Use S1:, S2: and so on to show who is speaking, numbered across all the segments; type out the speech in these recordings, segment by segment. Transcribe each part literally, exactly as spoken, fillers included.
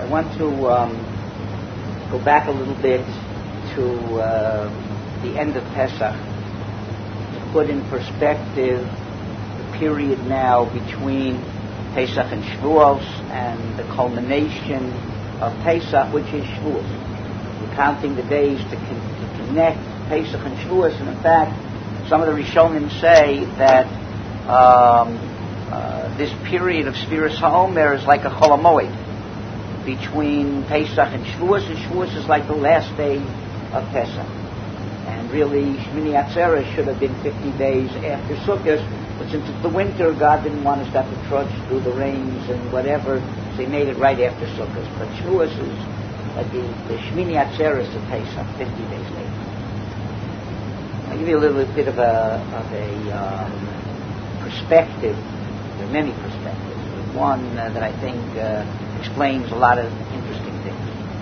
S1: want to um, go back a little bit to uh, the end of Pesach to put in perspective the period now between Pesach and Shavuos and the culmination of Pesach, which is Shavuos. We're counting the days to, con- to connect Pesach and Shavuos, and in fact, some of the Rishonim say that um, uh, this period of Sfiras HaOmer is like a Chol HaMoed between Pesach and Shavuos, and Shavuos is like the last day of Pesach. And really, Shmini Atzeres should have been fifty days after Sukkot, but since it's the winter, God didn't want us to have to trudge through the rains and whatever, so He made it right after Sukkot. But Shavuos is like the, the Shmini Atzeres of Pesach, fifty days later. I'll give you a little bit of a, of a um, perspective. There are many perspectives, but one uh, that I think uh, explains a lot of interesting things.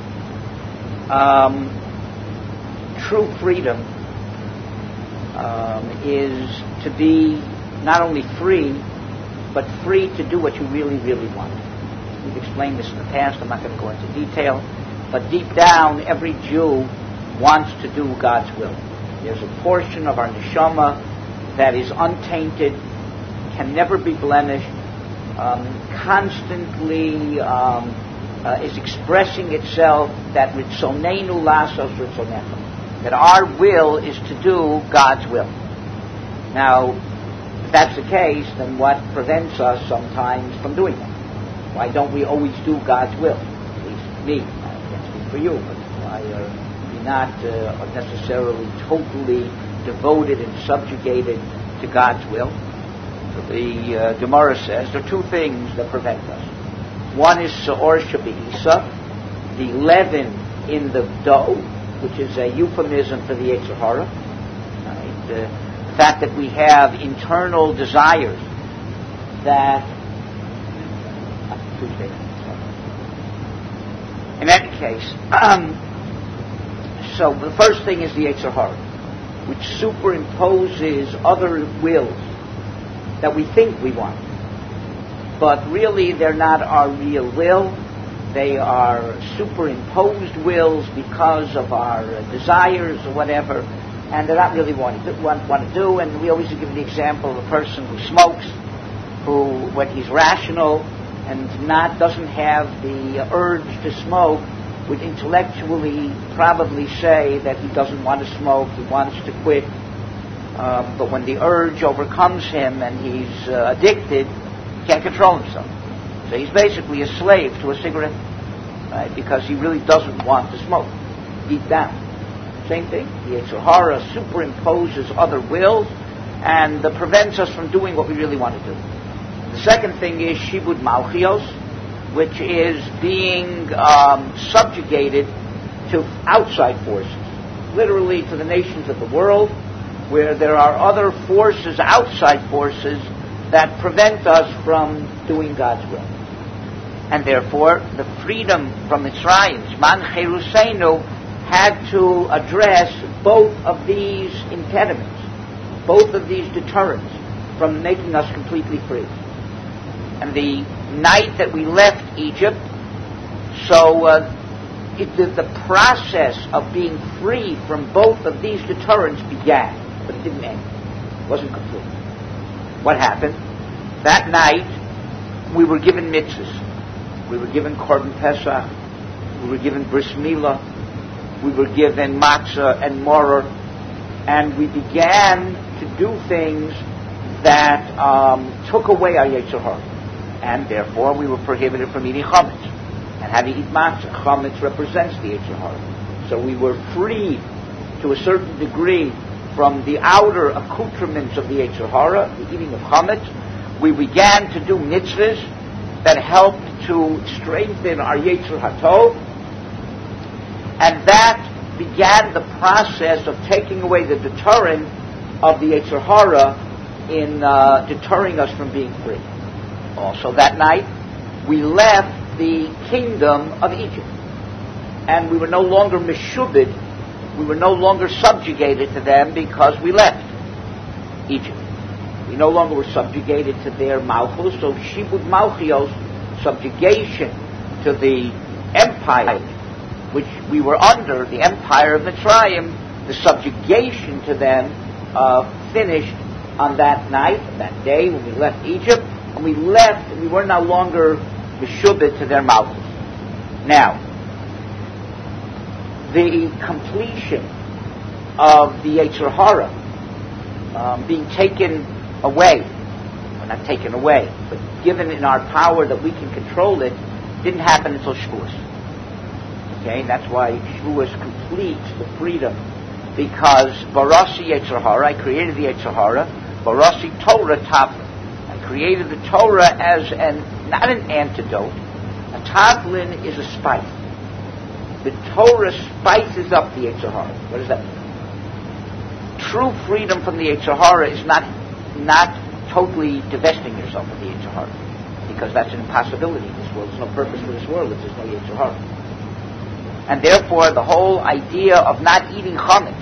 S1: Um, true freedom um, is to be not only free, but free to do what you really, really want. We've explained this in the past. I'm not going to go into detail. But deep down, every Jew wants to do God's will. There's a portion of our neshama that is untainted, can never be blemished, um, constantly um, uh, is expressing itself that ritzonenu lasos ritzonecha, that our will is to do God's will. Now, if that's the case, then what prevents us sometimes from doing that? Why don't we always do God's will? At least me. I can't speak for you, but why are we not uh, necessarily totally devoted and subjugated to God's will? So the uh, Gemara says there are two things that prevent us. One is Se'or Shebe'isa, the leaven in the dough, which is a euphemism for the Yetzer Hara. Right? Uh, the fact that we have internal desires that... Tuesday. In any case, um, so the first thing is the Yetzer Hara, which superimposes other wills that we think we want. But really they're not our real will. They are superimposed wills because of our uh, desires or whatever, and they're not really what we want, want to do. And we always give the example of a person who smokes, who, when he's rational and not doesn't have the urge to smoke, would intellectually probably say that he doesn't want to smoke, he wants to quit. Um, but when the urge overcomes him and he's uh, addicted, he can't control himself. So he's basically a slave to a cigarette, right? Because he really doesn't want to smoke deep down. Same thing. The Yetzer Hara superimposes other wills and uh, prevents us from doing what we really want to do. The second thing is Shibud Malchios, which is being um, subjugated to outside forces, literally to the nations of the world, where there are other forces, outside forces, that prevent us from doing God's will. And therefore, the freedom from Mitzrayim, Zman Cheruseinu, had to address both of these impediments, both of these deterrents from making us completely free. And the night that we left Egypt, so uh, it, the, the process of being free from both of these deterrents began, but it didn't end. It wasn't complete. What happened? That night, we were given mitzvahs. We were given Korban Pesach. We were given Bris Milah. We were given matzah and moror. And we began to do things that um, took away our Yetzer Hara. And therefore, we were prohibited from eating chametz and having to eat matzah. Chametz represents the Yetzer Hara. So we were freed to a certain degree from the outer accoutrements of the Yetzer Hara, the eating of chametz. We began to do mitzvahs that helped to strengthen our Yetzer HaTov, and that began the process of taking away the deterrent of the Yetzer Hara in uh, deterring us from being free. Also that night, we left the kingdom of Egypt, and we were no longer meshubed, we were no longer subjugated to them because we left Egypt. We no longer were subjugated to their malchus, so shibud malchios, subjugation to the empire which we were under, the empire of Mitzrayim, the subjugation to them uh, finished on that night, that day when we left Egypt, and we left, and we were no longer meshubed to their malchus. Now, the completion of the Yetzer Hara um, being taken away, well, not taken away, but given in our power that we can control it, didn't happen until Shavuos. Okay, and that's why Shavuos completes the freedom, because Barasi Yetzer Hara, I created the Yetzer Hara, Barasi Torah Tavlin. I created the Torah as an, not an antidote. A Tavlin is a spice. The Torah spices up the Yetzer Hara. What does that mean? True freedom from the Yetzer Hara is not, not totally divesting yourself of the Yetzer Hara, because that's an impossibility in this world. There's no purpose for this world if there's no Yetzer Hara. And therefore, the whole idea of not eating chametz,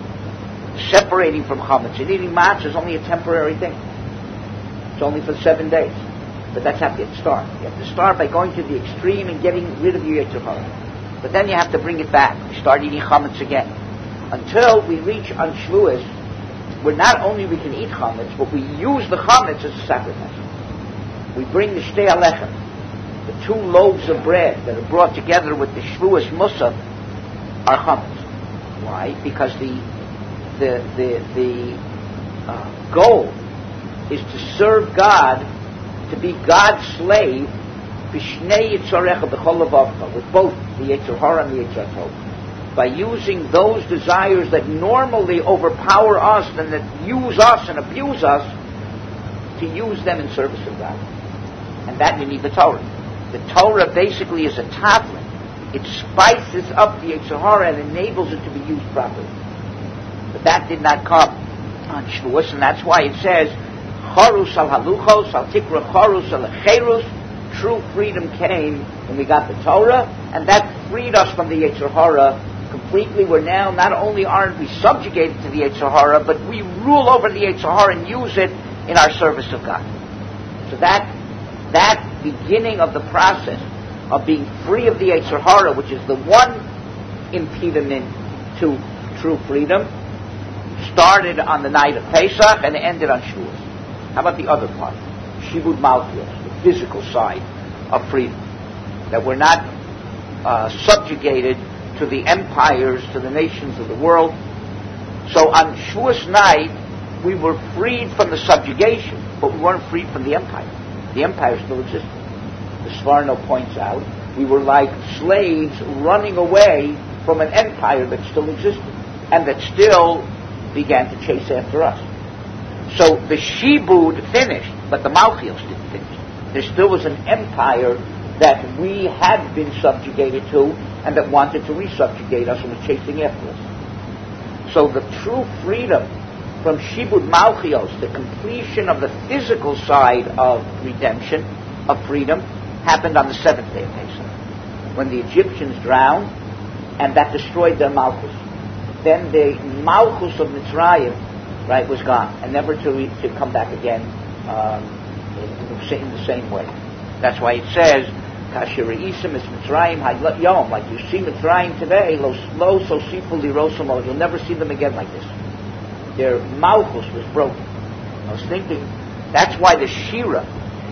S1: separating from chametz, and eating matzah is only a temporary thing. It's only for seven days. But that's how you have to start. You have to start by going to the extreme and getting rid of your Yetzer Hara. But then you have to bring it back. You start eating chametz again. Until we reach on Shavuos, where not only we can eat chametz, but we use the chametz as a sacrifice. We bring the shtei alechem, the two loaves of bread that are brought together with the Shavuos Musaf, are chametz. Why? Because the the the the uh, goal is to serve God, to be God's slave, b'shnei yitzarecha b'chol levavcha, with both the Yetzer Hara and the Yetzer Tov, by using those desires that normally overpower us and that use us and abuse us, to use them in service of God. And that you need the Torah. The Torah basically is a tavlin. It spices up the Yetzer Hara and enables it to be used properly. But that did not come on Shavuos, and that's why it says, Charus al haluchos, al tikra charus al cherus. True freedom came when we got the Torah, and that freed us from the Yetzer Hara completely. We're now, not only aren't we subjugated to the Yetzer Hara, but we rule over the Yetzer Hara and use it in our service of God. So that that beginning of the process of being free of the Yetzer Hara, which is the one impediment to true freedom, started on the night of Pesach and ended on Shavuos. How about the other part? Shibud Malchus, the physical side of freedom. That we're not uh, subjugated to the empires, to the nations of the world. So on Shavuos night, we were freed from the subjugation, but we weren't freed from the empire. The empire still existed. The Sforno points out, we were like slaves running away from an empire that still existed, and that still began to chase after us. So the Shibud finished, but the Malchios didn't finish. There still was an empire that we had been subjugated to, and that wanted to resubjugate us and was chasing after us. So the true freedom from Shibud Malchios, the completion of the physical side of redemption, of freedom, happened on the seventh day of Pesach, when the Egyptians drowned, and that destroyed their Malchus. Then the Malchus of Mitzrayim, right, was gone, and never to re- to come back again um, in, in the same way. That's why it says, Kasher Isim is Mitzrayim Had Yom, like you see Mitzrayim today, lo so siful lirosom, you'll never see them again like this. Their Malchus was broken. I was thinking, that's why the Shira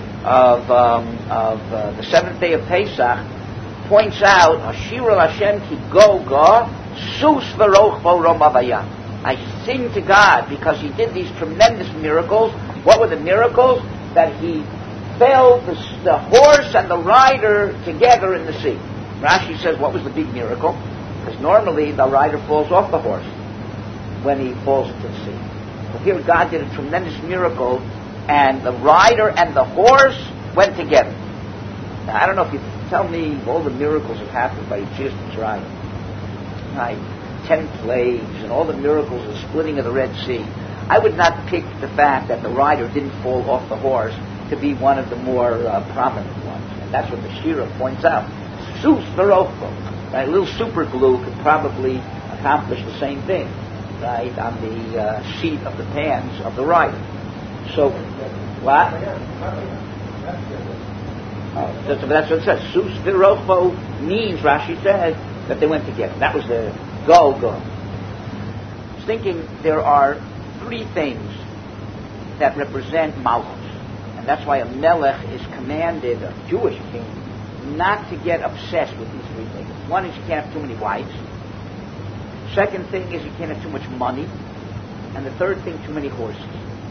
S1: of um, of uh, the seventh day of Pesach points out, Shira Hashem ki go go sus v'roch bo romavaya. I sing to God because He did these tremendous miracles. What were the miracles? That He fell the, the horse and the rider together in the sea. Rashi says, what was the big miracle? Because normally the rider falls off the horse when he falls into the sea. But here God did a tremendous miracle, and the rider and the horse went together. Now, I don't know if you tell me all the miracles that happened by Jesus Mitzrayim, right? Ten plagues and all the miracles of the splitting of the Red Sea. I would not pick the fact that the rider didn't fall off the horse to be one of the more uh, prominent ones. And that's what the Shira points out. Sus v'rochbo. Right? A little super glue could probably accomplish the same thing, right, on the uh, seat of the pants of the rider. So, what? Uh, that's, that's what it says. Sus Virocho means, Rashi says, that they went together. That was the go, go. I was thinking there are three things that represent Malchus. And that's why a Melech is commanded, a Jewish king, not to get obsessed with these three things. One is you can't have too many wives. Second thing is you can't have too much money. And the third thing, too many horses.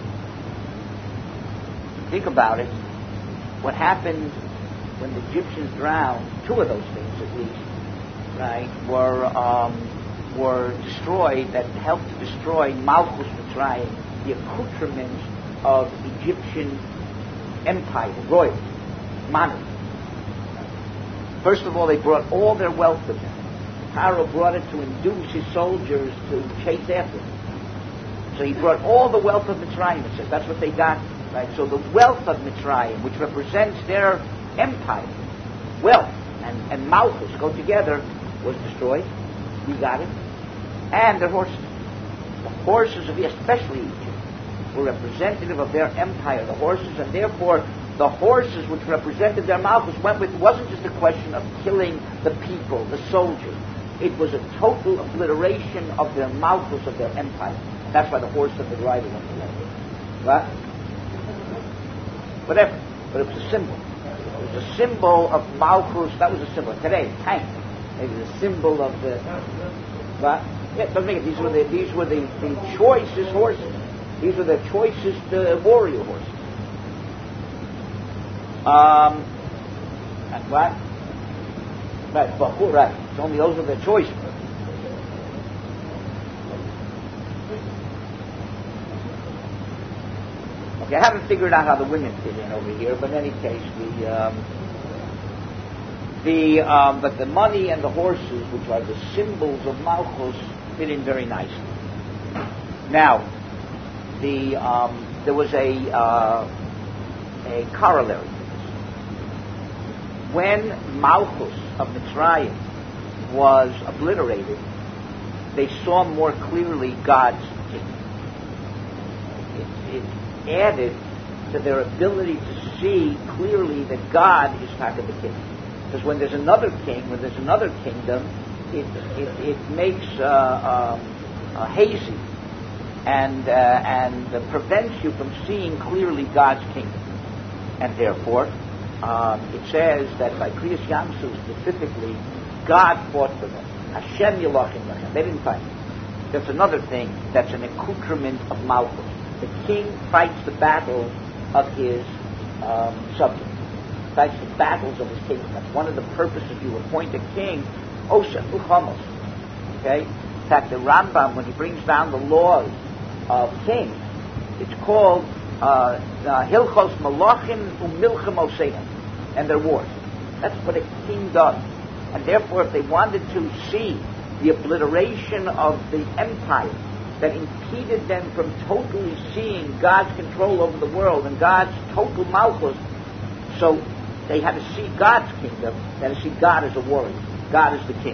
S1: Think about it. What happened when the Egyptians drowned, two of those things at least, right, were um, were destroyed, that helped to destroy Malchus Mitzrayim, the accoutrements of Egyptian empire, royalty, money. First of all, they brought all their wealth with them. Pharaoh brought it to induce his soldiers to chase after them. So he brought all the wealth of Mitzrayim, it says. That's what they got. Right? So the wealth of Mitzrayim, which represents their empire, wealth and, and Malchus go together, was destroyed. We got it. And their horses. The horses of, especially Egypt, were representative of their empire, the horses, and therefore the horses which represented their Malchus went with, it wasn't just a question of killing the people, the soldiers. It was a total obliteration of their Malchus, of their empire. That's why the horse and the rider went together. What? Whatever. But it was a symbol. It was a symbol of Malchus. That was a symbol. Today, tank. It was a symbol of the... What? Yeah, it doesn't make it. These were the, these were the, the choicest horses. These were the choicest uh, warrior horses. Um, and what? Right, Bahur, right. It's only those are the choice. Okay, I haven't figured out how the women fit in over here, but in any case, the um, the um, but the money and the horses, which are the symbols of Malchus, fit in very nicely. Now, the um, there was a uh, a corollary. When Malchus of Mitzrayim was obliterated, they saw more clearly God's kingdom. It, it added to their ability to see clearly that God is part of the kingdom. Because when there's another king, when there's another kingdom, it it, it makes uh, um, uh, hazy and uh, and uh, prevents you from seeing clearly God's kingdom. And therefore, Um, it says that by Kriyas Yamsuf specifically, God fought for them. Hashem Yelachim Lachem. They didn't fight. That's another thing that's an accoutrement of Malchus. The king fights the battles of his um, subjects. Fights the battles of his kingdom. That's one of the purposes you appoint a king. Osha Uchamos. Okay? In fact, the Rambam, when he brings down the laws of kings, it's called Uh, uh, Hilchos Malachim Umilchem Oseim, and their wars. That's what a king does. And therefore, if they wanted to see the obliteration of the empire that impeded them from totally seeing God's control over the world and God's total Malchus, so they had to see God's kingdom, they had to see God as a warrior. God is the king.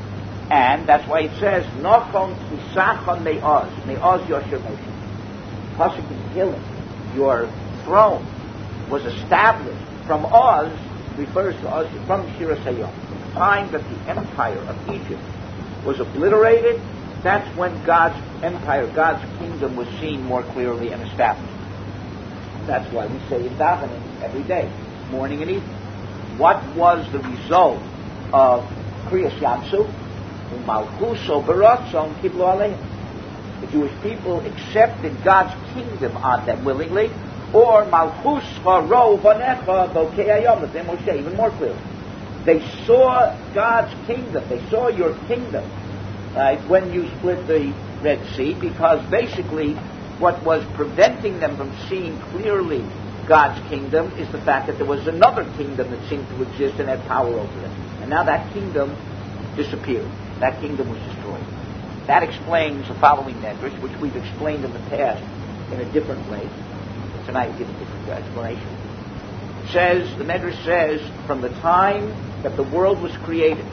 S1: And that's why it says, Nochon Tisachon Me'oz, Me'oz Yosher Moshe. Pasuk is healing. Your throne was established from Oz, refers to Oz, from Shiras Hayom. The time that the empire of Egypt was obliterated, that's when God's empire, God's kingdom was seen more clearly and established. That's why we say in davening every day, morning and evening. What was the result of Kriyas Yamsuf? Malchuso baratzon kiblu aleim. The Jewish people accepted God's kingdom on them willingly, or Malchus Haro Vanecha Bokei Hayom, Moshe, even more clearly. They saw God's kingdom, they saw your kingdom, right, when you split the Red Sea, because basically what was preventing them from seeing clearly God's kingdom is the fact that there was another kingdom that seemed to exist and had power over them. And now that kingdom disappeared. That kingdom was destroyed. That explains the following medrash, which we've explained in the past in a different way. Tonight we give a different explanation. It says, the medrash says, from the time that the world was created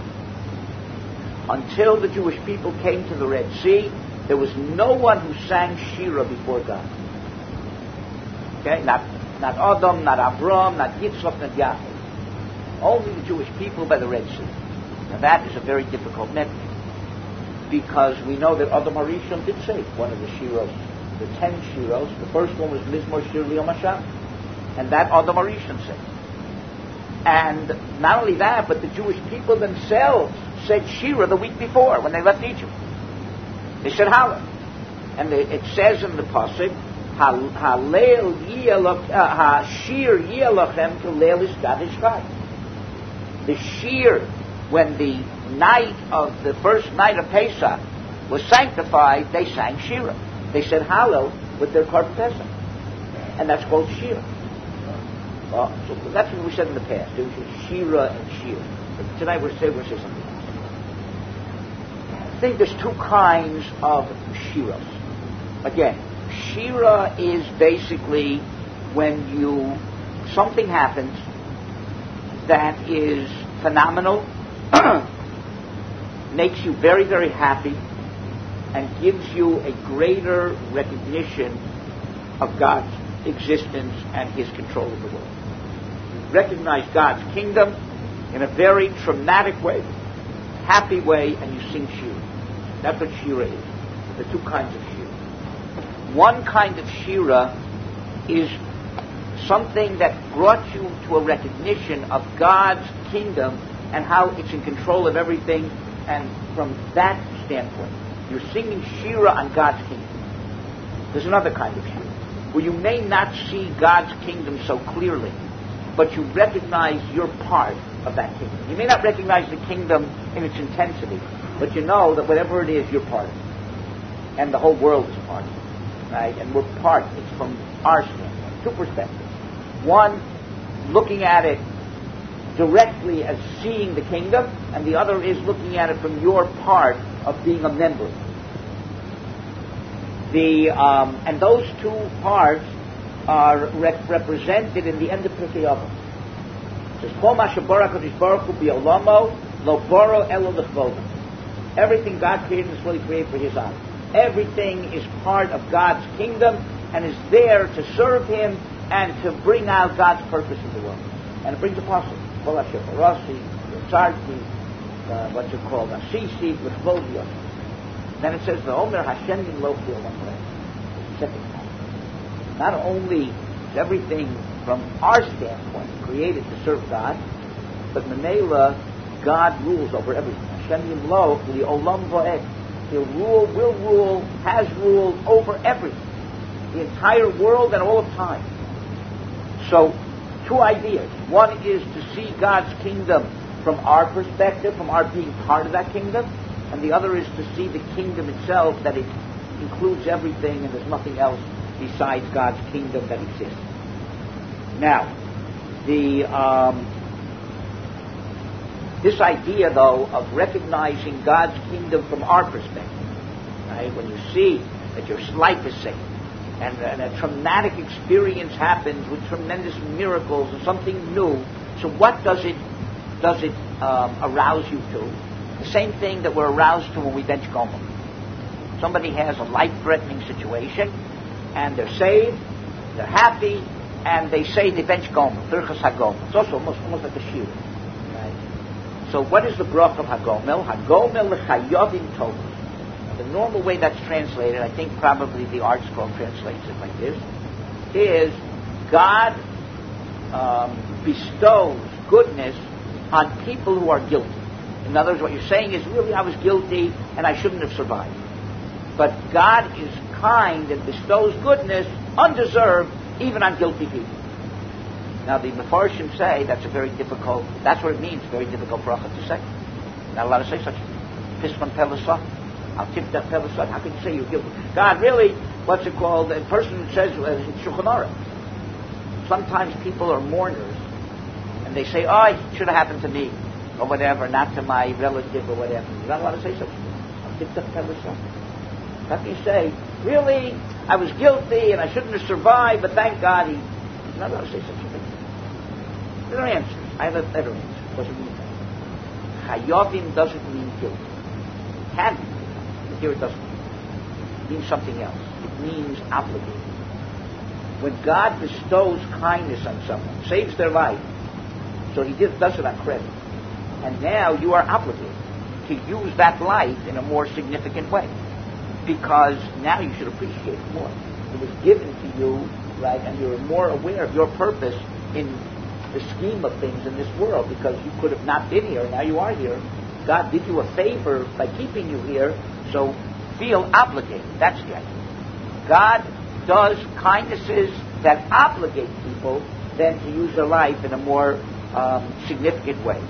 S1: until the Jewish people came to the Red Sea, there was no one who sang Shira before God. Okay? Not, not Adam, not Avram, not Yitzchak, not Yaakov. only the Jewish people by the Red Sea. Now that is a very difficult method, because we know that Adam HaRishon did say one of the shiros, the ten shiros. The first one was Mizmor Shir Liyom Hashem, and that Adam HaRishon said. And not only that, but the Jewish people themselves said Shira the week before when they left Egypt. They said Hallel. And the, it says in the pasuk, Hallel yiyalach, ha-shir yiyalachem k'leil iskadish chai. The shir, when the night of the first night of Pesach was sanctified, they sang Shira. They said Hallel with their Korban Pesach, and that's called Shira. Well, so that's what we said in the past. It was Shira and Shir. But tonight we're saying we're saying something else. I think there's two kinds of Shiras. Again, Shira is basically when you something happens that is phenomenal, makes you very, very happy, and gives you a greater recognition of God's existence and His control of the world. You recognize God's kingdom in a very traumatic way, happy way, and you sing Shira. That's what Shira is. There are two kinds of Shira. One kind of Shira is something that brought you to a recognition of God's kingdom and how it's in control of everything, and from that standpoint, you're singing Shira on God's kingdom. There's another kind of Shira, where you may not see God's kingdom so clearly, but you recognize your part of that kingdom. You may not recognize the kingdom in its intensity, but you know that whatever it is, you're part of it. And the whole world is part of it. Right? And we're part. It's from our standpoint. Two perspectives. One, looking at it directly as seeing the kingdom, and the other is looking at it from your part of being a member. The um, and those two parts are rep- represented in the end of Pirkei Avos. It says, "Kol ma shebara Kadosh Baruch Hu bi'olamo lo baro elo l'chvodo." Everything God created is really created for His honor. Everything is part of God's kingdom and is there to serve Him and to bring out God's purpose in the world. And it brings apostle. Kol asher barasi, Yotzarti, what's it called? Asisi, l'chvodio. Then it says, "V'omer Hashem yimloch b'olam." Second time. Not only is everything from our standpoint created to serve God, but Menela, God rules over everything. Hashem yimloch b'olam v'ed. He'll rule, will rule, has ruled over everything. The entire world and all of time. So, two ideas. One is to see God's kingdom from our perspective, from our being part of that kingdom. And the other is to see the kingdom itself, that it includes everything and there's nothing else besides God's kingdom that exists. Now, the um, this idea, though, of recognizing God's kingdom from our perspective, right? When you see that your life is saved, and, and a traumatic experience happens with tremendous miracles and something new, so what does it does it um, arouse you to? The same thing that we're aroused to when we bench Gomer. Somebody has a life-threatening situation, and they're saved, they're happy, and they say they bench Gomer, Birchas HaGomer. It's also almost, almost like a shiur. So what is the brach of Hagomel? Hagomel l'chayovim tovos. The normal way that's translated, I think probably the Art Scroll translates it like this, is God um, bestows goodness on people who are guilty. In other words, what you're saying is, really, I was guilty and I shouldn't have survived. But God is kind and bestows goodness, undeserved, even on guilty people. Now, the Mefarshim say that's a very difficult, that's what it means, very difficult bracha to say. Not allowed to say such a thing. Pisman pelasot. I'll tip that pelasot. How can you say you're guilty? God, really, what's it called? A person says, uh, in Shulchan Aruch, sometimes people are mourners, and they say, oh, it should have happened to me, or whatever, not to my relative, or whatever. You're not allowed to say such a thing. I'll tip that pelasot. How can you say, really, I was guilty, and I shouldn't have survived, but thank God he... You're not allowed to say such a thing. Better answer. I have a better answer. It doesn't mean that. Chayovim doesn't mean guilty. It can be, but here it doesn't mean. It means something else. It means obligated. When God bestows kindness on someone, saves their life, So he did, does it on credit. And now you are obligated to use that life in a more significant way, because now you should appreciate it more. It was given to you, right, and you're more aware of your purpose in the scheme of things in this world, because you could have not been here, now you are here. God did you a favor by keeping you here, so feel obligated. That's the idea. God does kindnesses that obligate people then to use their life in a more um, significant way.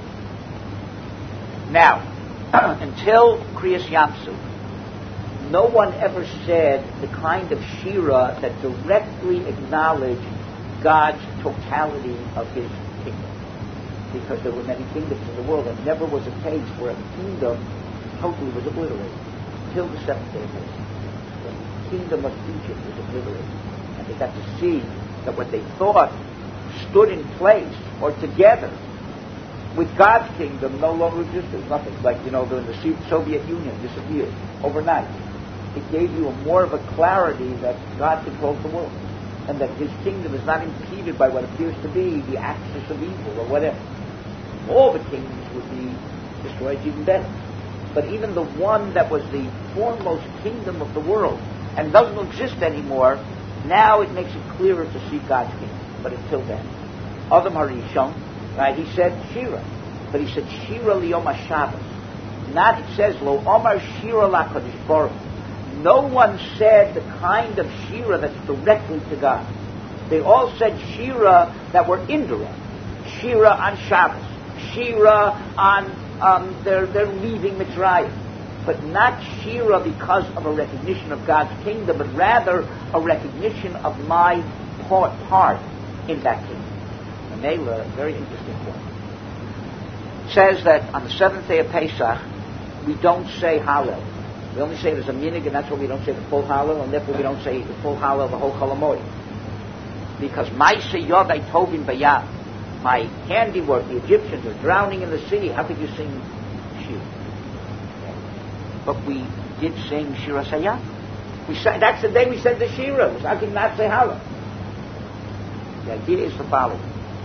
S1: Now, until Kriyas Yamsuf, no one ever said the kind of shira that directly acknowledged God's totality of His kingdom, because there were many kingdoms in the world, and never was a case where a kingdom totally was obliterated until the seventh day of Pesach. The kingdom of Egypt was obliterated, and they got to see that what they thought stood in place or together with God's kingdom no longer existed. Nothing. Like, you know, when the Soviet Union disappeared overnight, it gave you a more of a clarity that God controls the world, and that His kingdom is not impeded by what appears to be the axis of evil or whatever. All the kingdoms would be destroyed, even better. But even the one that was the foremost kingdom of the world and doesn't exist anymore, now it makes it clearer to see God's kingdom. But until then, Adam Harishon, right, he said Shira, but he said Shira liyom HaShabbos. Not, it says, Lo Omar Shira LaKadosh Baruch. No one said the kind of Shira that's directly to God. They all said Shira that were indirect. Shira on Shabbos. Shira on um, their, their leaving Mitzrayim. But not Shira because of a recognition of God's kingdom, but rather a recognition of my part, part in that kingdom. And they were a very interesting point. It says that on the seventh day of Pesach, we don't say Hallel. We only say there's a minig, and that's why we don't say the full Hallel, and therefore we don't say the full Hallel, the whole Chol HaMoed. Because Ma'aseh Yodai Tovim Bayam, my handiwork, the Egyptians are drowning in the sea. How could you sing Shira? But we did sing Shira Sayah. We sang, that's the day we said the Shira. How can you not say Hallel? The idea is the following.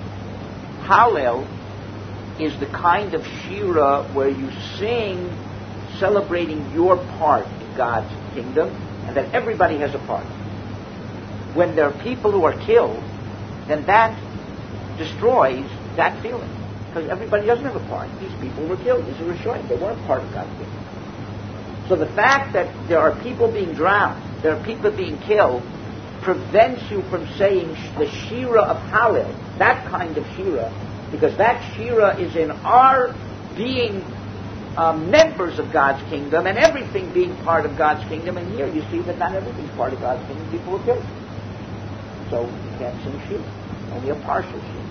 S1: Hallel is the kind of Shira where you sing celebrating your part in God's kingdom, and that everybody has a part. When there are people who are killed, then that destroys that feeling, because everybody doesn't have a part. These people were killed. These are Rishonim. They weren't part of God's kingdom. So the fact that there are people being drowned, there are people being killed, prevents you from saying the Shira of Hallel, that kind of Shira, because that Shira is in our being Um, members of God's kingdom, and everything being part of God's kingdom. And here you see that not everything's part of God's kingdom. People were killed. So you can't sing Shira, only a partial Shira.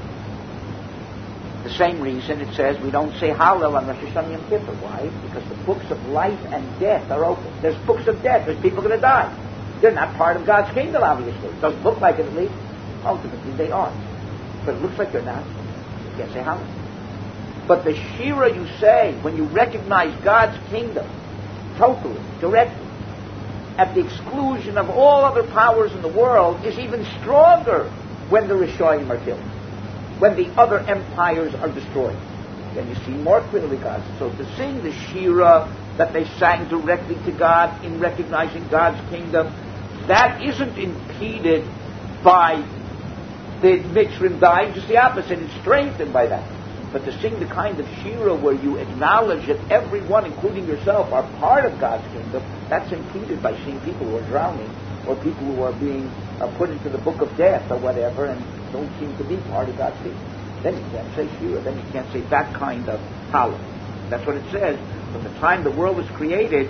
S1: The same reason it says we don't say Hallel on Rosh Hashanah Yom Kippur. Why? Because the books of life and death are open. There's books of death. There's people going to die. They're not part of God's kingdom, obviously. It doesn't look like it, at least. Ultimately, they are. But it looks like they're not. You can't say Hallel. But the Shira you say when you recognize God's kingdom totally, directly, at the exclusion of all other powers in the world, is even stronger when the Rishonim are killed, when the other empires are destroyed. Then you see more clearly God. So to sing the Shira that they sang directly to God in recognizing God's kingdom, that isn't impeded by the Mitzrim dying, just the opposite. It's strengthened by that. But to sing the kind of Shira where you acknowledge that everyone, including yourself, are part of God's kingdom, that's impeded by seeing people who are drowning, or people who are being uh, put into the book of death or whatever, and don't seem to be part of God's kingdom. Then you can't say Shira. Then you can't say that kind of Hallel. That's what it says. From the time the world was created,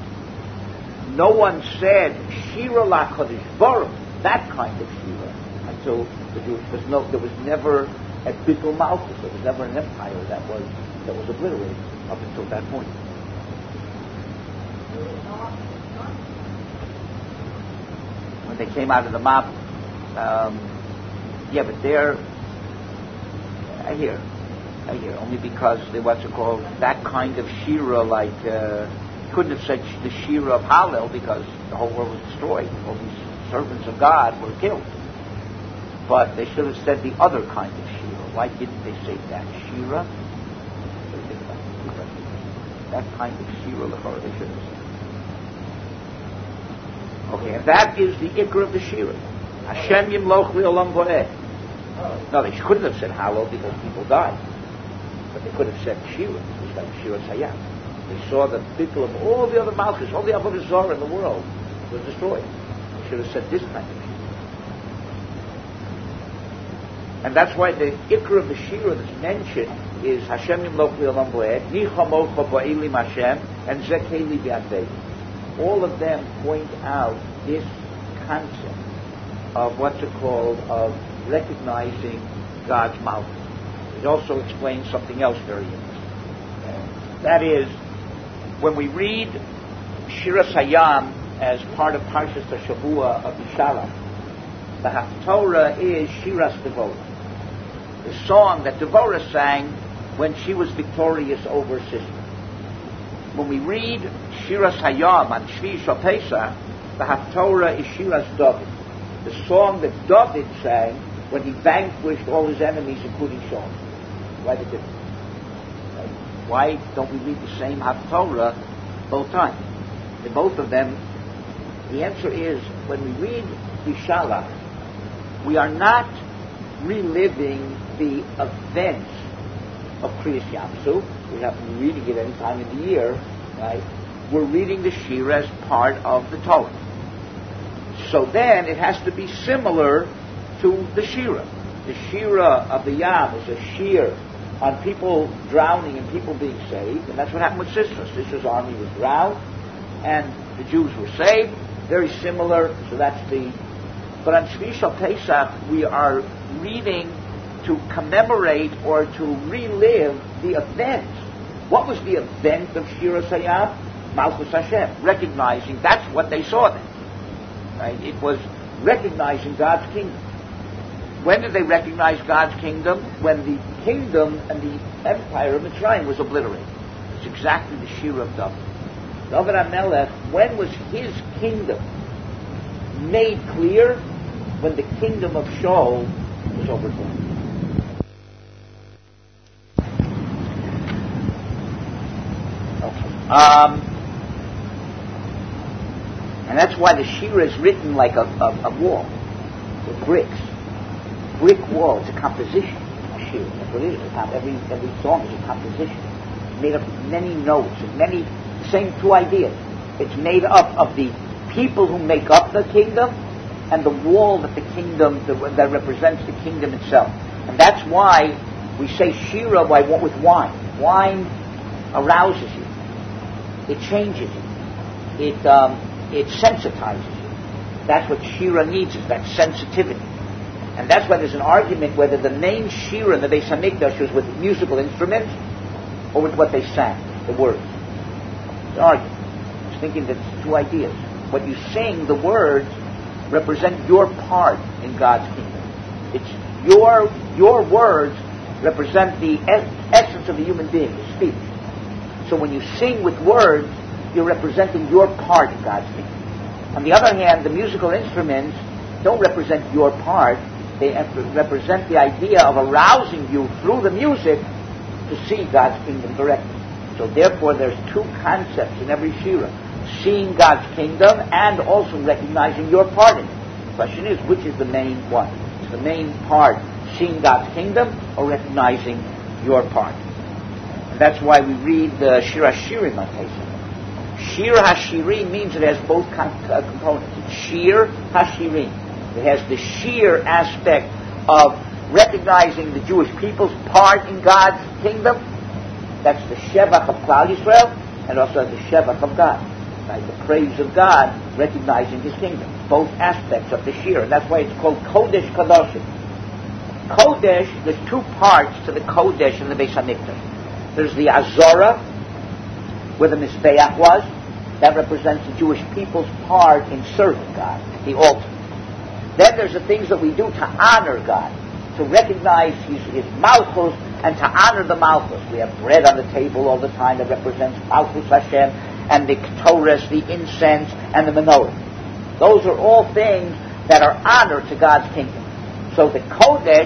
S1: no one said Shira LaKadosh Baruch, that kind of Shira, until the Jewish was no, there was never at Bittul Malchus. There was never an empire that was that was obliterated up until that point. When they came out of the mob, um, yeah, but they're, I hear, I hear, only because they what's it called, that kind of Shira, like, uh, couldn't have said the Shira of Hallel because the whole world was destroyed. All these servants of God were killed. But they should have said the other kind of Shira, Why didn't they say that? Shira? What do you think about it? That kind of Shira l'chora they should have said. Okay, and that is the ikr of the Shira. Hashem yimloch li'olam bo'eh. No, they couldn't have said Hallel because people died. But they could have said Shira. It was like Shira Hayam. They saw the people of all the other Malchus, all the Avodah Zarah in the world was destroyed. They should have said this kind of Shira. And that's why the ikr of the Shira that's mentioned is Hashem yimloch li'olam bo'eh, Nicha mocha ba'ilim Hashem, and Zekeli bi'adei. All of them point out this concept of what's it called, of recognizing God's Malchus. It also explains something else very interesting. That is, when we read Shiras Hayam as part of Parshas HaShavua of Yishalach, the Haftorah is Shiras Devorah, the song that Devorah sang when she was victorious over her sister. When we read Shiras Hayam on Shvi Shal Pesach, the Haftorah is Shiras David, the song that David sang when he vanquished all his enemies, including Shaul. Why the difference? Right? Why don't we read the same Haftorah both times? In both of them, the answer is, when we read Yishalach, we are not reliving the events of Kriyas Yamsuf. We have to be reading it any time in the year, right? We're reading the Shira as part of the Torah. So then it has to be similar to the Shira. The Shira of the Yam is a shear on people drowning and people being saved, and that's what happened with Sisera. Sisera's army was drowned, and the Jews were saved. Very similar, so that's the... But on Shvi Shal Pesach, we are reading to commemorate or to relive the event. What was the event of Shiras Hayam? Malchus Hashem. Recognizing that's what they saw then. Right? It was recognizing God's kingdom. When did they recognize God's kingdom? When the kingdom and the empire of Mitzrayim was obliterated. It's exactly the Shira of David. David HaMelech, when was his kingdom made clear? When the kingdom of Shaul was overthrown. Um, and that's why the Shira is written like a, a, a wall with bricks. Brick wall. It's a composition. A Shira. That's what it is. Every every song is a composition. It's made up of many notes and many same two ideas. It's made up of the people who make up the kingdom and the wall that the kingdom the, that represents the kingdom itself. And that's why we say Shira by what with wine. Wine arouses you. It changes you. It um, it sensitizes you. That's what Shira needs, is that sensitivity. And that's why there's an argument whether the name Shira in the Beis HaMikdash was with musical instruments or with what they sang, the words. It's an argument. I was thinking that's two ideas. What you sing, the words, represent your part in God's kingdom. It's your your words represent the es- essence of the human being, the speech. So when you sing with words, you're representing your part in God's kingdom. On the other hand, the musical instruments don't represent your part. They represent the idea of arousing you through the music to see God's kingdom directly. So therefore, there's two concepts in every Shira. Seeing God's kingdom and also recognizing your part in it. The question is, which is the main one? Is the main part seeing God's kingdom or recognizing your part? That's why we read the Shir HaShirim on Pesach. Shir HaShirim means it has both com- uh, components. It's Shir HaShirim. It has the Shir aspect of recognizing the Jewish people's part in God's kingdom. That's the Shevach of Klal Yisrael, and also the Shevach of God. Right? The praise of God, recognizing His kingdom. Both aspects of the Shir. And that's why it's called Kodesh Kadoshim. Kodesh, there's two parts to the Kodesh in the Beis HaMikdash. There's the Azorah, where the Mizbeach was. That represents the Jewish people's part in serving God, the altar. Then there's the things that we do to honor God, to recognize His, his Malchus, and to honor the Malchus. We have bread on the table all the time that represents Malchus Hashem, and the Ketores, the incense, and the menorah. Those are all things that are honor to God's kingdom. So the Kodesh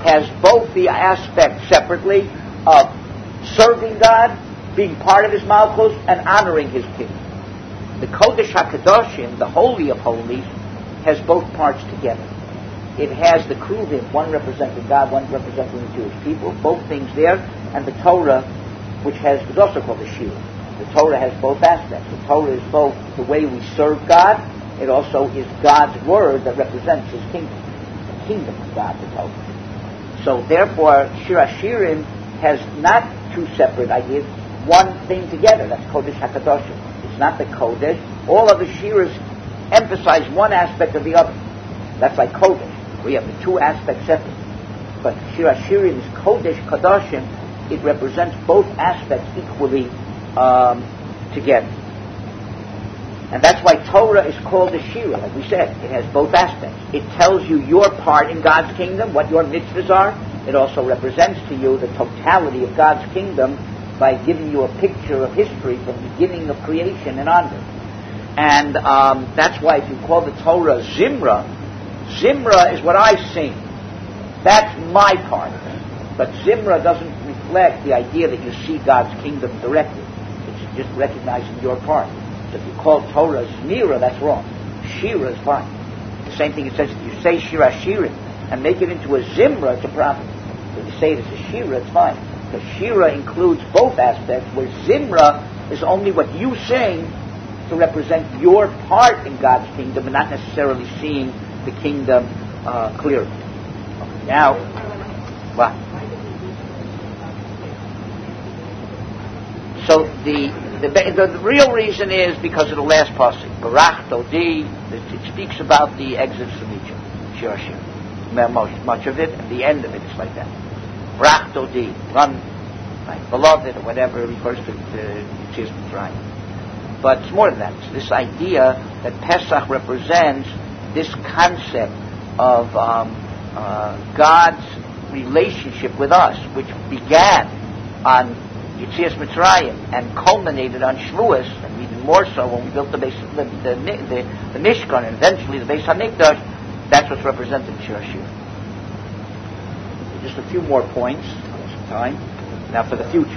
S1: has both the aspect separately of serving God, being part of His Malchus, and honoring His kingdom. The Kodesh HaKadoshim, the Holy of Holies, has both parts together. It has the Kruvim, one representing God, one representing the Jewish people, both things there, and the Torah, which has, is also called the Shira. The Torah has both aspects. The Torah is both the way we serve God, it also is God's word that represents His kingdom, the kingdom of God, the Torah. So therefore, Shira Shirim has not two separate ideas, one thing together. That's Kodesh HaKadoshim. It's not the Kodesh. All of the Shiras emphasize one aspect of the other. That's like Kodesh. We have the two aspects separate. But Shira Shirim is Kodesh Kadoshim. It represents both aspects equally um, together. And that's why Torah is called a Shira. Like we said, it has both aspects. It tells you your part in God's kingdom, what your mitzvahs are. It also represents to you the totality of God's kingdom by giving you a picture of history from the beginning of creation and onward. And um, that's why if you call the Torah Zimra, Zimra is what I sing. That's my part. But Zimra doesn't reflect the idea that you see God's kingdom directly. It's just recognizing your part. So if you call Torah Zmira, that's wrong. Shira is fine. The same thing it says, if you say Shira Shirim and make it into a Zimra, it's a problem. If you say it as a Shira, it's fine. Because Shira includes both aspects, where Zimra is only what you sing to represent your part in God's kingdom and not necessarily seeing the kingdom uh, clearly. Okay, now, what? So the the, the the real reason is because of the last pasuk, Barach Dodi. It speaks about the exodus from Egypt, Shir Shir. Much, much of it, and the end of it is like that. Barach Dodi, run, like beloved or whatever, refers to Yetzias Mitzrayim. But it's more than that. It's this idea that Pesach represents this concept of um, uh, God's relationship with us, which began on Yetzias Mitzrayim and culminated on Shavuos, and even more so when we built the, base, the, the, the, the Mishkan and eventually the Beis HaMikdash. That's what's represented in Shir Shir. Just a few more points, some time. Now for the future.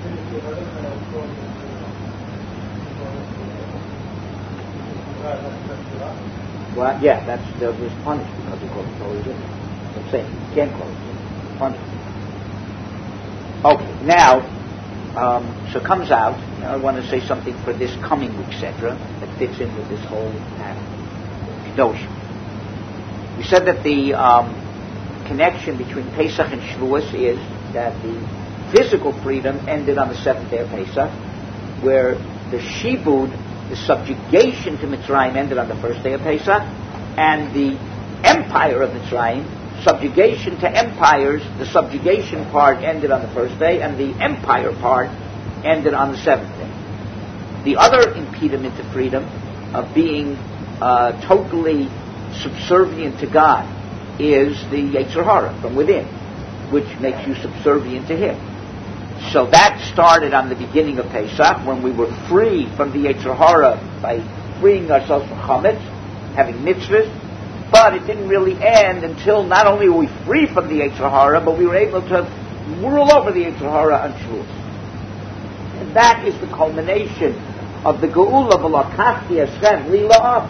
S1: Well, yeah, that's there was punished because he called it Torah Zimra. I'm saying you can't call it punished. Okay, now um, so it comes out. Now I want to say something for this coming week, et cetera, that fits in with this whole pattern. Kedoshim. We said that the um, connection between Pesach and Shavuos is that the physical freedom ended on the seventh day of Pesach, where the shibud, the subjugation to Mitzrayim, ended on the first day of Pesach, and the empire of Mitzrayim, subjugation to empires, the subjugation part ended on the first day, and the empire part ended on the seventh day. The other impediment to freedom of being uh, totally subservient to God is the Yetzer Hara from within, which makes you subservient to Him. So that started on the beginning of Pesach, when we were free from the Yetzer Hara by freeing ourselves from Chametz, having mitzvahs, but it didn't really end until not only were we free from the Yetzer Hara, but we were able to rule over the Yetzer Hara on Shavuos. And that is the culmination of the Geula V'lakachti Eschem li la'am.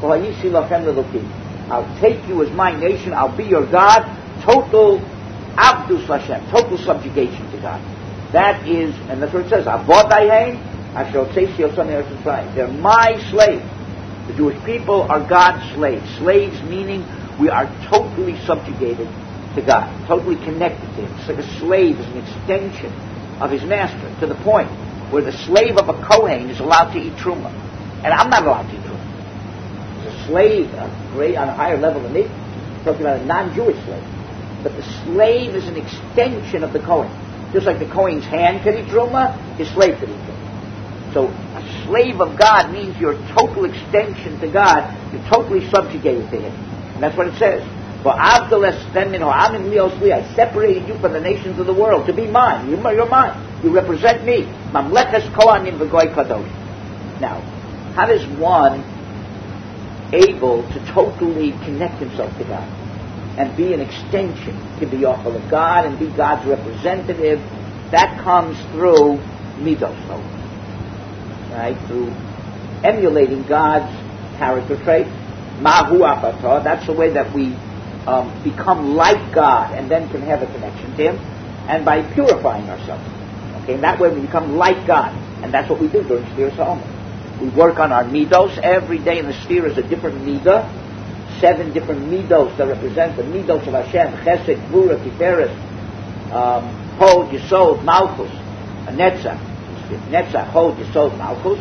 S1: I'll take you as my nation, I'll be your God, total Abdus Hashem, total subjugation to God. That is, and that's what it says, Avodayheim, Asher Otzei Yotzam Eretz Mitzrayim. They're my slaves. The Jewish people are God's slaves. Slaves meaning we are totally subjugated to God, totally connected to Him. It's like a slave is an extension of his master, to the point where the slave of a Kohen is allowed to eat Truma. And I'm not allowed to eat Truma. Slave, a great on a higher level than me, talking about a non-Jewish slave. But the slave is an extension of the Kohen. Just like the Kohen's hand can eat Truma, his slave can eat Truma. So a slave of God means you're a total extension to God. You're totally subjugated to Him. And that's what it says. I separated you from the nations of the world to be mine. You're mine. You represent me. Mamleches Kohanim v'Goy Kadosh. Now, how does one able to totally connect himself to God? and be an extension to the offer of God and be God's representative. That comes through midos, right? Through emulating God's character traits. Mahu apata. That's the way that we um, become like God and then can have a connection to Him, and by purifying ourselves. Okay, in that way we become like God, and that's what we do during Sfiras HaOmer. We work on our midos. Every day in the sphere is a different midah. Seven different midos that represent the midos of Hashem: Chesed, Gvura, Tiferes, um, Hod, Yesod, Malchus, Netzach, Netzach, Hod, Yesod, Malchus.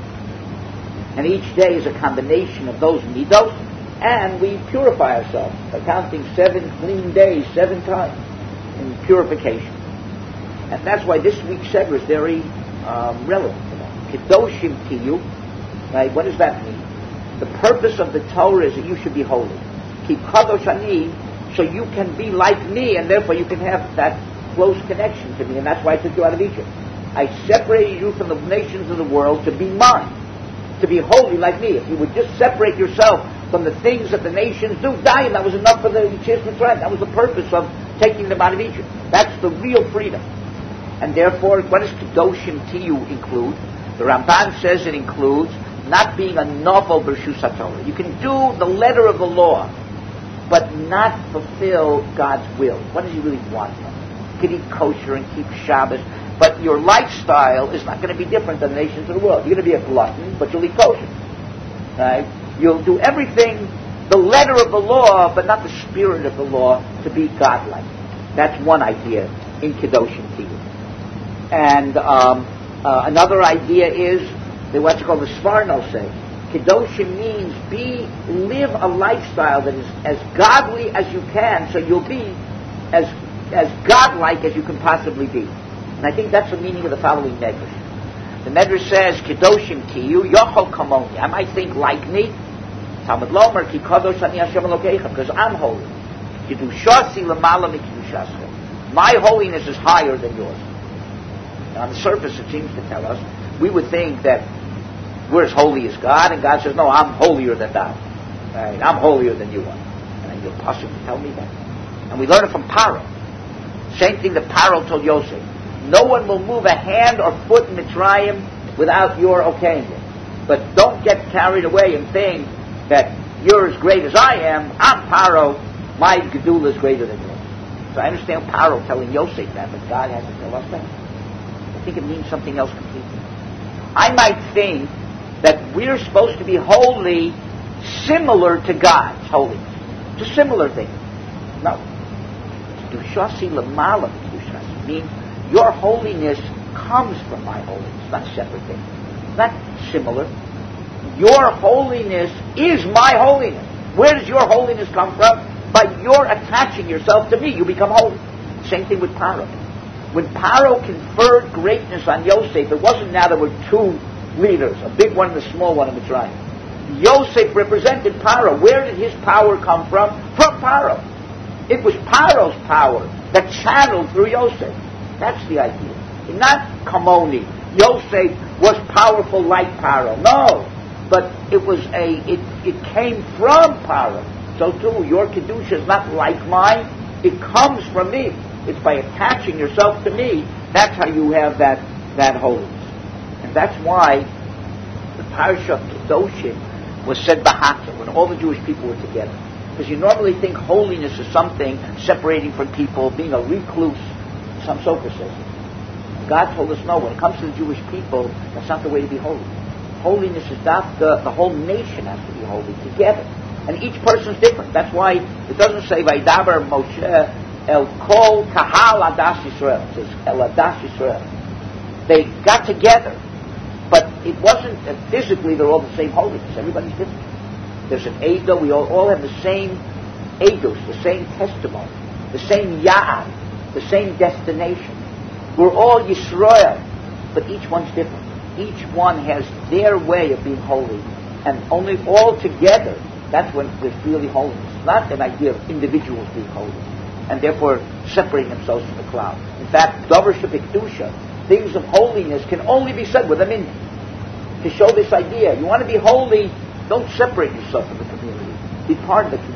S1: And each day is a combination of those midos, and we purify ourselves by counting seven clean days, seven times in purification. And that's why this week's Sefer is very um, relevant to that. Kedoshim Tiyu, right? What does that mean? The purpose of the Torah is that you should be holy. Keep Kadosh Ani, so you can be like me, and therefore you can have that close connection to me, and that's why I took you out of Egypt. I separated you from the nations of the world to be mine, to be holy like me. If you would just separate yourself from the things that the nations do, die, and that was enough for the Yetzias Mitzrayim. That was the purpose of taking them out of Egypt. That's the real freedom. And therefore, what does Kedoshim Tiyu include? The Ramban says it includes not being a novel B'Reshus HaTorah. You can do the letter of the law, but not fulfill God's will. What does He really want from you? You can eat kosher and keep Shabbos, but your lifestyle is not going to be different than the nations of the world. You're going to be a glutton, but you'll eat kosher. Right? You'll do everything, the letter of the law, but not the spirit of the law, to be godlike. That's one idea in Kedoshim Tiyu. And um, uh, another idea is the, what's called the Sfarno say. Kedoshim means be, live a lifestyle that is as godly as you can, so you'll be as as godlike as you can possibly be. And I think that's the meaning of the following medrash. The medrash says, Kedoshim Tiyu, Yochol Kamoni. I might think like me. Talmud Lomer, Ki Kadosh Ani Hashem Elokecha, because I'm holy. Kedushasi Lamala Mikidushaschem. My holiness is higher than yours. On the surface, it seems to tell us, we would think that we're as holy as God, and God says, no, I'm holier than thou. Right? I'm holier than you are. And you'll possibly tell me that. And we learn it from Paro. Same thing that Paro told Yosef. No one will move a hand or foot in Mitzrayim without your okaying it. But don't get carried away and think that you're as great as I am. I'm Paro. My Gedula is greater than yours. So I understand Paro telling Yosef that, but God has to tell us that. I think it means something else completely. I might think that we're supposed to be holy similar to God's holiness. It's a similar thing. No. Kedushasi lamala kedushasi means your holiness comes from my holiness, not a separate thing. Not similar. Your holiness is my holiness. Where does your holiness come from? By your attaching yourself to me, you become holy. Same thing with Paro. When Paro conferred greatness on Yosef, it wasn't now there were two leaders, a big one and a small one in Mitzrayim. Yosef represented Paro. Where did his power come from? From Paro. It was Paro's power that channeled through Yosef. That's the idea. Not Kamoni. Yosef was powerful like Paro. No. But it was a, it, it came from Paro. So too, your Kedusha is not like mine. It comes from me. It's by attaching yourself to me. That's how you have that, that holiness. And that's why the Parasha of Kedoshim was said Bahata, when all the Jewish people were together. Because you normally think holiness is something separating from people, being a recluse, some Sofer says. God told us no, when it comes to the Jewish people, that's not the way to be holy. Holiness is not the, the whole nation has to be holy together. And each person's different. That's why it doesn't say Vaydaber Moshe El Kol Kahal Adas Yisrael. It says El Adas Yisrael. They got together, but it wasn't uh, physically they're all the same holiness. Everybody's different. There's an Eidah. We all, all have the same Eidos, the same testimony, the same Ya'ad, the same destination. We're all Yisrael, but each one's different. Each one has their way of being holy, and only all together, that's when there's really holiness. Not an idea of individuals being holy, and therefore separating themselves from the crowd. In fact, Davar Shebekdusha, things of holiness can only be said with a minyan. To show this idea, you want to be holy, don't separate yourself from the community. Be part of the community.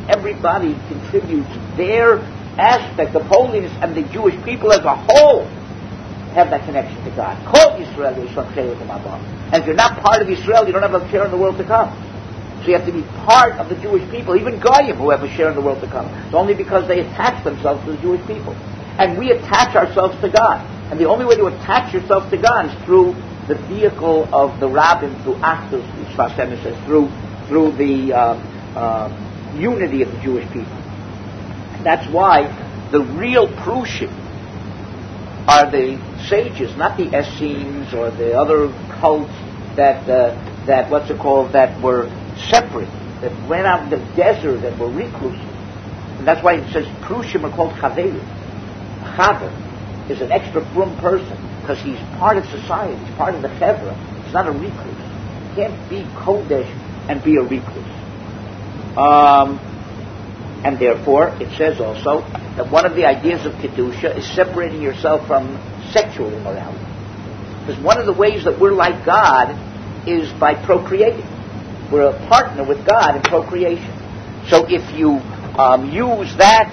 S1: everybody contributes their aspect of holiness, and the Jewish people as a whole have that connection to God. Kol Yisrael Yeshon Chayot Ma'abam. And if you're not part of Israel, you don't have a share in the world to come. So you have to be part of the Jewish people, even Goyim who have a share in the world to come. It's only because they attach themselves to the Jewish people. And we attach ourselves to God. And the only way to attach yourself to God is through the vehicle of the rabbin, through Achdus, Sfas Emes says, through, through the uh, uh, unity of the Jewish people. And that's why the real Prushim are the sages, not the Essenes or the other cults that, uh, that what's it called, that were separate, that went out in the desert, that were recluses. And that's why it says Prushim are called Chaverim. Chaver is an extra frum person because he's part of society, he's part of the Chevra. He's not a recluse. You can't be Kodesh and be a recluse. Um, and therefore, it says also that one of the ideas of Kedusha is separating yourself from sexual immorality. Because one of the ways that we're like God is by procreating. We're a partner with God in procreation. So if you um, use that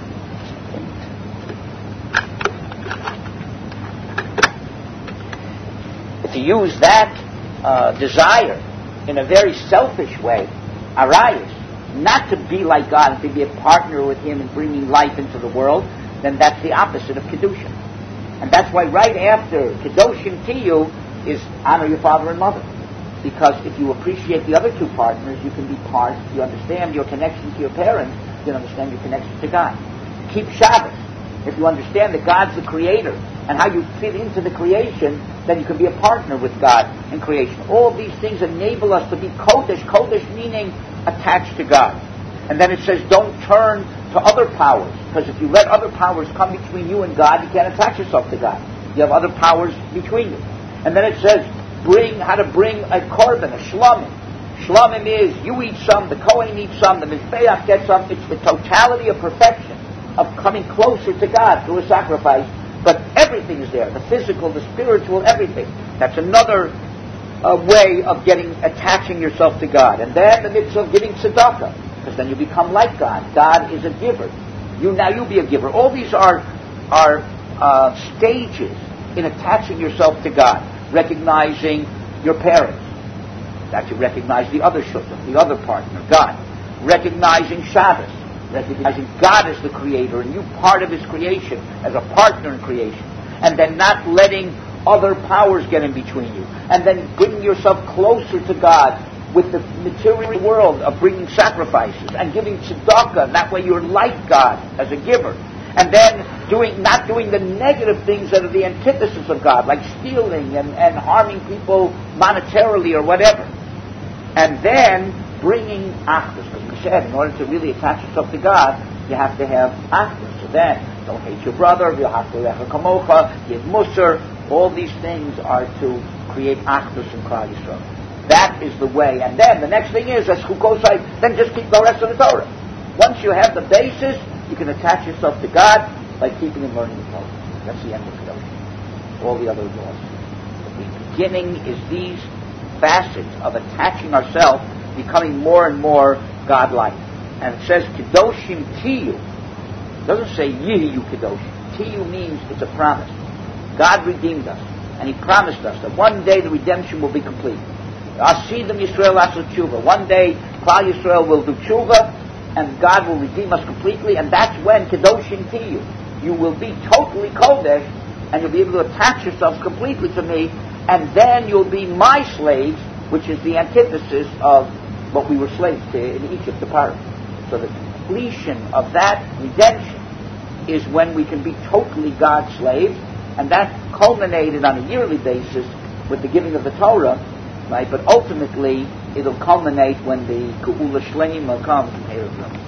S1: if you use that uh, desire in a very selfish way, arayos, not to be like God and to be a partner with Him in bringing life into the world, then that's the opposite of Kedusha. And that's why right after Kedoshim Tiyu is honor your father and mother. Because if you appreciate the other two partners, you can be part, you understand your connection to your parents, you can understand your connection to God. Keep Shabbos. If you understand that God's the creator and how you fit into the creation, then you can be a partner with God in creation. All these things enable us to be Kodesh, Kodesh meaning attached to God. And then it says don't turn to other powers, because if you let other powers come between you and God, you can't attach yourself to God. You have other powers between you. And then it says bring how to bring a korban, a shlamim. Shlamim is you eat some, the Kohen eats some, the Mizbeach gets some. It's the totality of perfection, of coming closer to God through a sacrifice. But everything is there, the physical, the spiritual, everything. That's another uh, way of getting, attaching yourself to God. And then the mitzvah of giving tzedakah, because then you become like God. God is a giver. You now you be a giver. All these are are uh, stages in attaching yourself to God. Recognizing your parents, that you recognize the other shutah, the other partner, God. Recognizing Shabbos, recognizing God as the creator and you part of His creation, as a partner in creation. And then not letting other powers get in between you. And then bringing yourself closer to God with the material world of bringing sacrifices and giving tzedakah. That way you're like God as a giver. And then doing, not doing the negative things that are the antithesis of God, like stealing and, and harming people monetarily or whatever. And then bringing achdus. As we said, in order to really attach yourself to God, you have to have achdus. So then, don't hate your brother, you have to lecha kamocha, give musar. All these things are to create achdus in Klal Yisrael. That is the way. And then the next thing is, as Chukosai, then just keep the rest of the Torah. Once you have the basis, you can attach yourself to God by keeping and learning the Torah. That's the end of Kedoshim. All the other laws. The beginning is these facets of attaching ourselves, becoming more and more God-like. And it says Kedoshim Tiyu. It doesn't say Yihiyu Kedoshim. Tiyu means it's a promise. God redeemed us, and He promised us that one day the redemption will be complete. Asidim Yisrael Asu Tshuva. One day Klal Yisrael will do Tshuva, and God will redeem us completely, and that's when Kedoshim Tiyu. You will be totally Kodesh, and you'll be able to attach yourselves completely to me, and then you'll be my slaves, which is the antithesis of what we were slaves to in Egypt, the Pharaoh. So the completion of that redemption is when we can be totally God's slaves, and that culminated on a yearly basis with the giving of the Torah, right? But ultimately, it'll culminate when the Geula Shleima comes in Erev Yom.